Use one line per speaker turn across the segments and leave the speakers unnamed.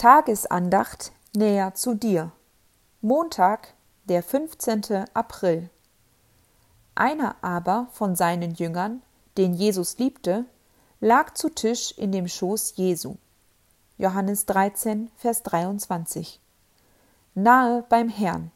Tagesandacht näher zu dir. Montag, der 15. April. Einer aber von seinen Jüngern, den Jesus liebte, lag zu Tisch in dem Schoß Jesu. Johannes 13, Vers 23. Nahe beim Herrn.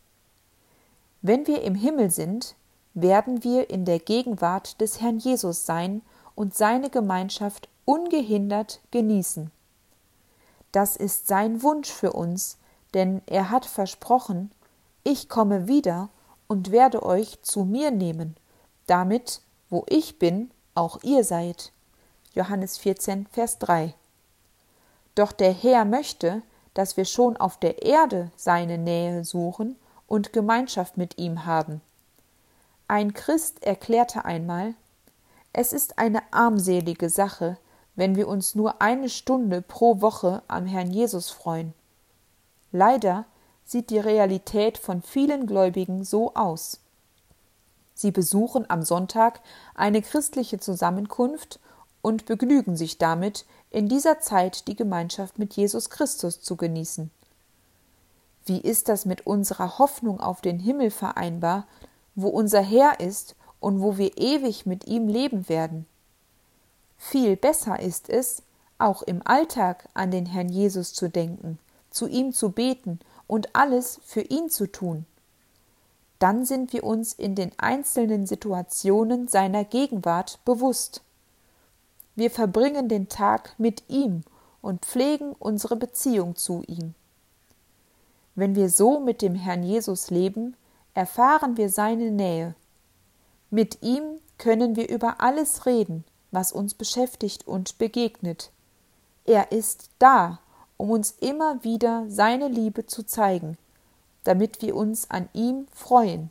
Wenn wir im Himmel sind, werden wir in der Gegenwart des Herrn Jesus sein und seine Gemeinschaft ungehindert genießen. Das ist sein Wunsch für uns, denn er hat versprochen, ich komme wieder und werde euch zu mir nehmen, damit, wo ich bin, auch ihr seid. Johannes 14, Vers 3. Doch der Herr möchte, dass wir schon auf der Erde seine Nähe suchen und Gemeinschaft mit ihm haben. Ein Christ erklärte einmal, es ist eine armselige Sache, wenn wir uns nur 1 Stunde pro Woche am Herrn Jesus freuen. Leider sieht die Realität von vielen Gläubigen so aus. Sie besuchen am Sonntag eine christliche Zusammenkunft und begnügen sich damit, in dieser Zeit die Gemeinschaft mit Jesus Christus zu genießen. Wie ist das mit unserer Hoffnung auf den Himmel vereinbar, wo unser Herr ist und wo wir ewig mit ihm leben werden? Viel besser ist es, auch im Alltag an den Herrn Jesus zu denken, zu ihm zu beten und alles für ihn zu tun. Dann sind wir uns in den einzelnen Situationen seiner Gegenwart bewusst. Wir verbringen den Tag mit ihm und pflegen unsere Beziehung zu ihm. Wenn wir so mit dem Herrn Jesus leben, erfahren wir seine Nähe. Mit ihm können wir über alles reden, was uns beschäftigt und begegnet. Er ist da, um uns immer wieder seine Liebe zu zeigen, damit wir uns an ihm freuen.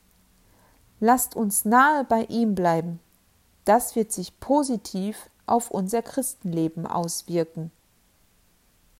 Lasst uns nahe bei ihm bleiben. Das wird sich positiv auf unser Christenleben auswirken.